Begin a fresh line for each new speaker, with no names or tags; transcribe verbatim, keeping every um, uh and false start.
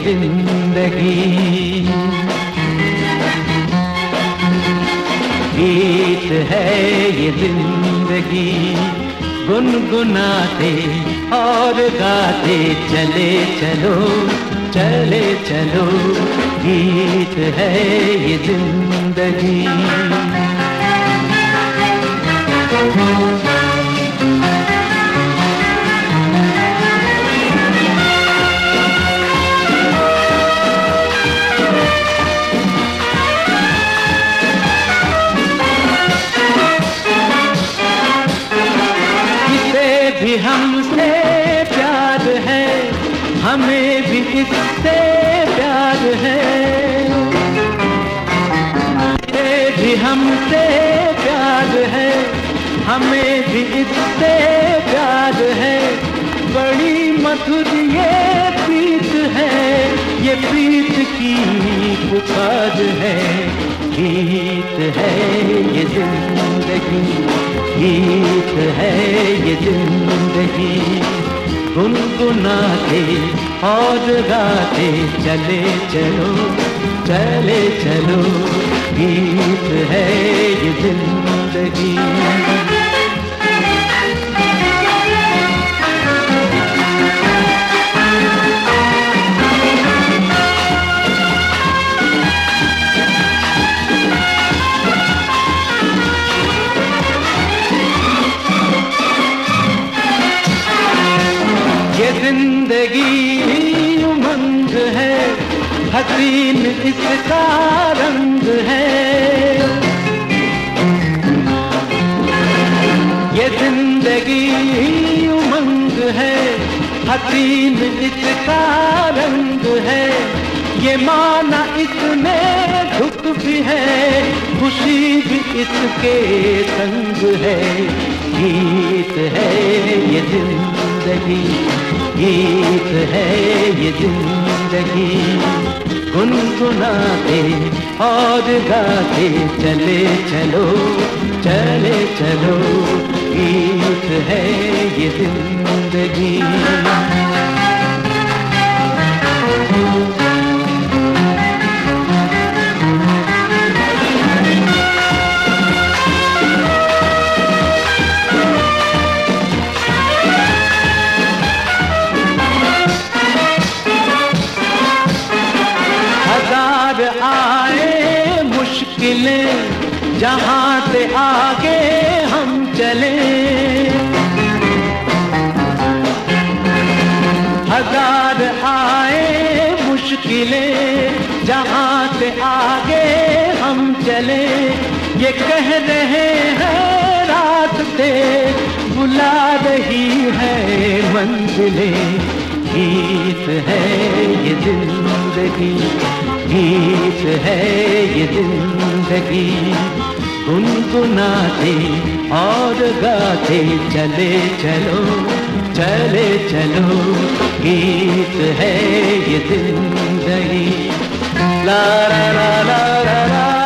जिंदगी। गीत है ये जिंदगी, गुनगुनाते और गाते चले चलो, चले चलो। गीत है ये जिंदगी। भी हमसे प्यार है, हमें भी इससे प्यार है। ये भी हमसे प्यार है, हमें भी इससे प्यार है। बड़ी मधुर ये प्रीत है, ये प्रीत की पुकार है। गीत है ये जिंदगी, गीत है ये जिंदगी। गुनगुनाते और गाते चले चलो, चले चलो। गीत है ये जिंदगी। ये जिंदगी उमंग है, हसीन इसका रंग है। ये जिंदगी उमंग है, हसीन इसका रंग है। ये माना इसमें दुख भी है, खुशी भी इसके संग है। गीत है ये जिंदगी, गीत है ये जिंदगी। गुनगुनाते और गाते चले चलो, चले चलो। गीत है ये जिंदगी। आए मुश्किलें, जहाँ से आगे हम चले। हजार आए मुश्किलें, जहाँ से आगे हम चले। ये कह रहे हैं रास्ते, बुला रही है मंजिलें। गीत है ये जिंदगी, गीत है ये जिंदगी। गुनगुनाते और गाते चले चलो, चले चलो। गीत है ये जिंदगी। ला ला ला ला ला ला।